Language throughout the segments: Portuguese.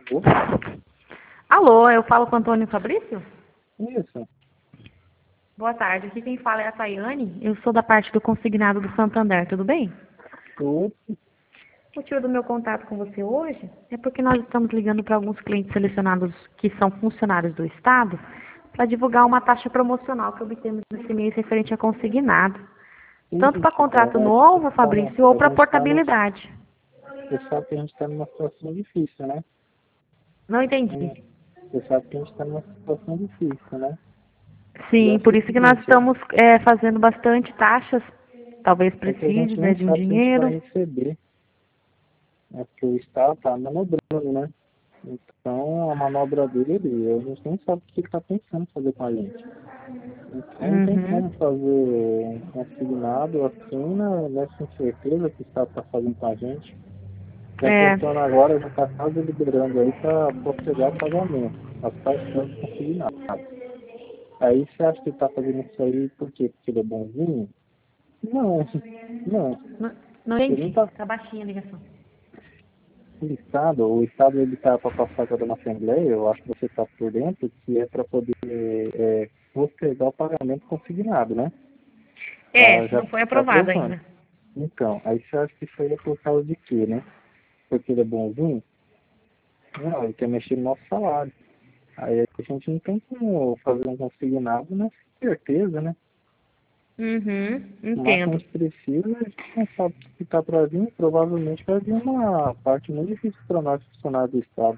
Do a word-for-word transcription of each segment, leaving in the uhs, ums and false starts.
Alô, eu falo com o Antônio Fabrício? Isso. Boa tarde, aqui quem fala é a Tayane, eu sou da parte do consignado do Santander, tudo bem? Tudo. O motivo do meu contato com você hoje é porque nós estamos ligando para alguns clientes selecionados que são funcionários do Estado para divulgar uma taxa promocional que obtemos nesse mês referente a consignado. Tanto para contrato novo, Fabrício, ou para portabilidade. Você sabe que a gente está numa situação difícil, né? Não entendi. Você sabe que a gente está numa situação difícil, né? Sim, por isso que nós estamos é, fazendo bastante taxas, talvez É que a gente precise não né, de um sabe se a gente vai dinheiro. receber. É porque o Estado está manobrando, né? Então, a manobra dele, a gente nem sabe o que ele está pensando fazer com a gente. Então, não tem como Uhum. fazer um consignado assim, né, nessa incerteza que o Estado está fazendo com a gente. Está É, tentando agora, já está quase liberando aí para postergar o pagamento, as parcelas consignadas. Aí você acha que ele está fazendo isso aí por quê? Porque ele é bonzinho? Não, não. não, não Ele não entendi. está. Tá baixinha a ligação. O Estado, o Estado ele está para passar agora na Assembleia, eu acho que você está por dentro, que é para poder é, postergar o pagamento consignado, né? Tá, É, já não foi está aprovado aprovando. ainda. Então, aí você acha que isso aí é por causa de quê, né? Porque ele é bonzinho? Não, ele quer mexer no nosso salário. Aí a gente não tem como fazer um consignado nessa certeza, né? Uhum, Mas que a entendo. gente precisa, a gente não sabe o que está para vir, provavelmente vai vir uma parte muito difícil para nós funcionários do Estado.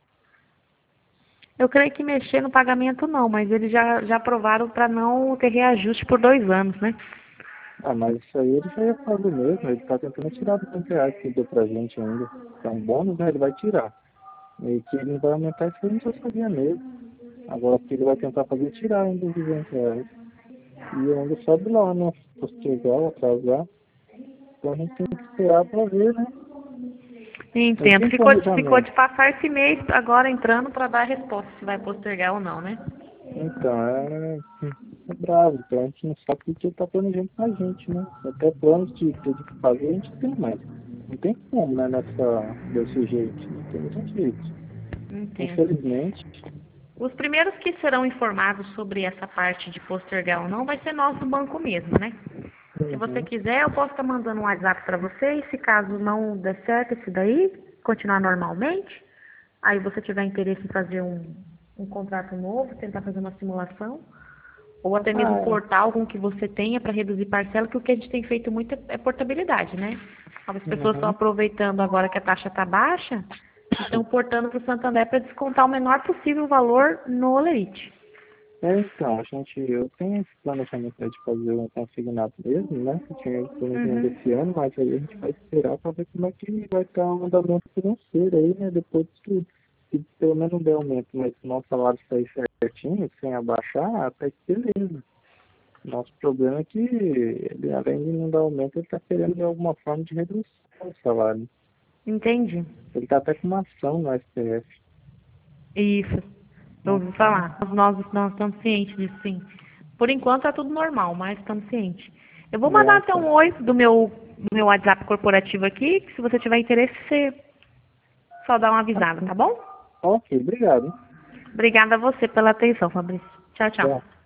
Eu creio que mexer no pagamento não, mas eles já, já aprovaram para não ter reajuste por dois anos, né? Ah, mas isso aí ele já ia fazer mesmo, ele está tentando tirar dos cem reais que ele deu pra gente ainda. Então, um bônus, né, ele vai tirar. E que ele não vai aumentar isso aí, a gente já sabia mesmo. Agora, o que ele vai tentar fazer é tirar ainda os duzentos reais. E ainda sobe lá, né, postergar, atrasar. Então a gente tem que esperar para ver, né? Ele Entendo. tem Ficou, ficou planejamento. de passar esse mês agora entrando para dar a resposta se vai postergar ou não, né? Então, é, é bravo, então a gente não sabe o que ele está planejando com a gente, né? Até planos de ter de fazer a gente tem, mas não tem como, né, nessa, desse jeito, não tem muito jeito. Entendo. Infelizmente, Os primeiros que serão informados sobre essa parte de postergar ou não vai ser nós do banco mesmo, né? Se você uhum. quiser, eu posso estar mandando um WhatsApp para você e se caso não der certo esse daí, continuar normalmente, aí você tiver interesse em fazer um, um contrato novo, tentar fazer uma simulação, ou até mesmo Ah, é. portar algum que você tenha para reduzir parcela, que o que a gente tem feito muito é é portabilidade, né? As pessoas estão Uhum. aproveitando agora que a taxa está baixa e estão portando para o Santander para descontar o menor possível valor no Olerite. É, então, a gente, eu tenho esse planejamento aí de fazer um consignado mesmo, né? Eu tinha esse planejamento Uhum. desse ano, mas aí a gente vai esperar para ver como é que vai estar o andamento financeiro aí, né? Depois que, se pelo menos não der aumento, mas se o nosso salário sair certinho, sem abaixar, até que beleza. Nosso problema é que ele, além de não dar aumento, ele está querendo de alguma forma de redução do salário. Entendi. Ele está até com uma ação no S T F. Isso. Eu ouvi Então, falar. Nós, nós estamos cientes disso, sim. Por enquanto é tudo normal, mas estamos cientes. Eu vou é, mandar até um então. oi do meu, do meu WhatsApp corporativo aqui, que se você tiver interesse, você só dá uma avisada, tá bom? Ok, obrigado. Obrigada a você pela atenção, Fabrício. Tchau, tchau. Tchau.